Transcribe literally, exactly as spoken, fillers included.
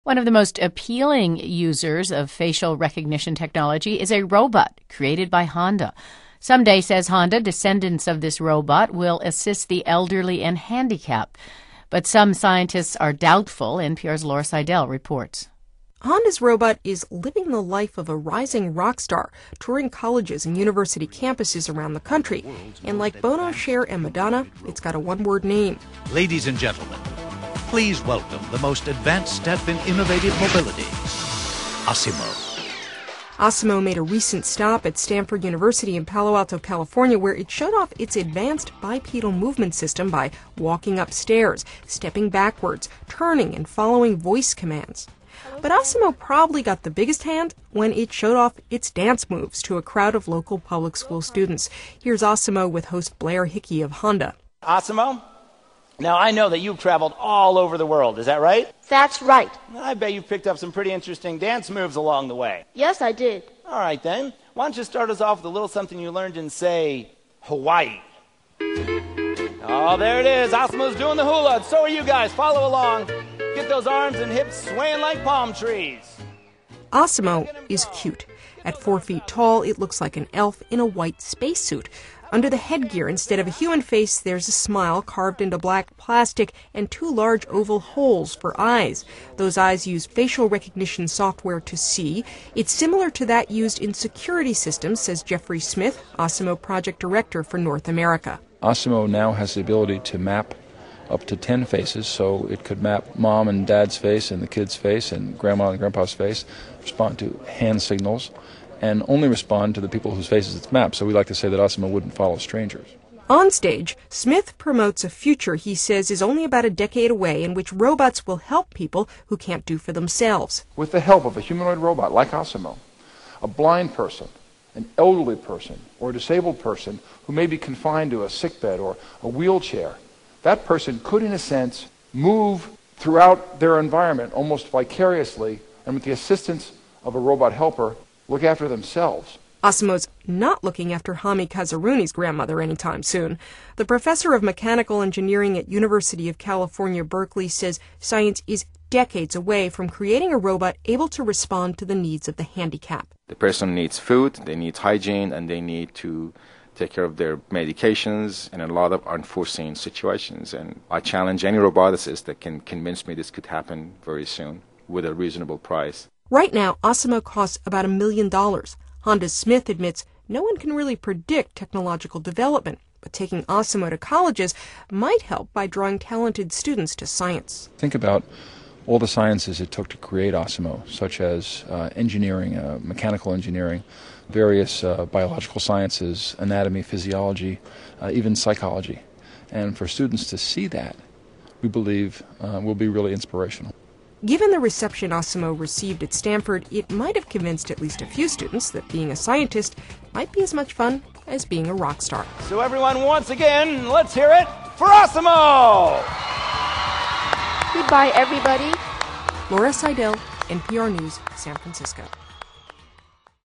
One of the most appealing users of facial recognition technology is a robot created by Honda. Someday, says Honda, descendants of this robot will assist the elderly and handicapped. But some scientists are doubtful. N P R's Laura Seidel reports. Honda's robot is living the life of a rising rock star, touring colleges and university campuses around the country. And like Bono, Cher, and Madonna, it's got a one-word name. Ladies and gentlemen, please welcome the most advanced step in innovative mobility, Asimo. Asimo made a recent stop at Stanford University in Palo Alto, California, where it showed off its advanced bipedal movement system by walking upstairs, stepping backwards, turning, and following voice commands. But Asimo probably got the biggest hand when it showed off its dance moves to a crowd of local public school students. Here's Asimo with host Blair Hickey of Honda. Asimo, now I know that you've traveled all over the world, is that right? That's right. I bet you've picked up some pretty interesting dance moves along the way. Yes, I did. All right then, why don't you start us off with a little something you learned in, say, Hawaii. Oh, there it is. Asimo's doing the hula. So are you guys. Follow along. Get those arms and hips swaying like palm trees. Asimo is cute. At four feet tall, it looks like an elf in a white spacesuit. Under the headgear, instead of a human face, there's a smile carved into black plastic and two large oval holes for eyes. Those eyes use facial recognition software to see. It's similar to that used in security systems, says Jeffrey Smith, Asimo project director for North America. Asimo now has the ability to map up to ten faces, so it could map mom and dad's face and the kid's face and grandma and grandpa's face, respond to hand signals, and only respond to the people whose faces it's mapped. So we like to say that Asimo wouldn't follow strangers. On stage, Smith promotes a future he says is only about a decade away in which robots will help people who can't do for themselves. With the help of a humanoid robot like Asimo, a blind person, an elderly person, or a disabled person who may be confined to a sickbed or a wheelchair, that person could, in a sense, move throughout their environment almost vicariously, and with the assistance of a robot helper, look after themselves. Asimo's not looking after Hami Kazaruni's grandmother anytime soon. The professor of mechanical engineering at University of California, Berkeley, says science is decades away from creating a robot able to respond to the needs of the handicapped. The person needs food, they need hygiene, and they need to take care of their medications in a lot of unforeseen situations. And I challenge any roboticist that can convince me this could happen very soon with a reasonable price. Right now, Asimo costs about a million dollars. Honda's Smith admits no one can really predict technological development, but taking Asimo to colleges might help by drawing talented students to science. Think about all the sciences it took to create Asimo, such as uh, engineering, uh, mechanical engineering, various uh, biological sciences, anatomy, physiology, uh, even psychology. And for students to see that, we believe uh, will be really inspirational. Given the reception Asimo received at Stanford, it might have convinced at least a few students that being a scientist might be as much fun as being a rock star. So everyone, once again, let's hear it for Asimo! Goodbye, everybody. Laura Seidel, N P R News, San Francisco.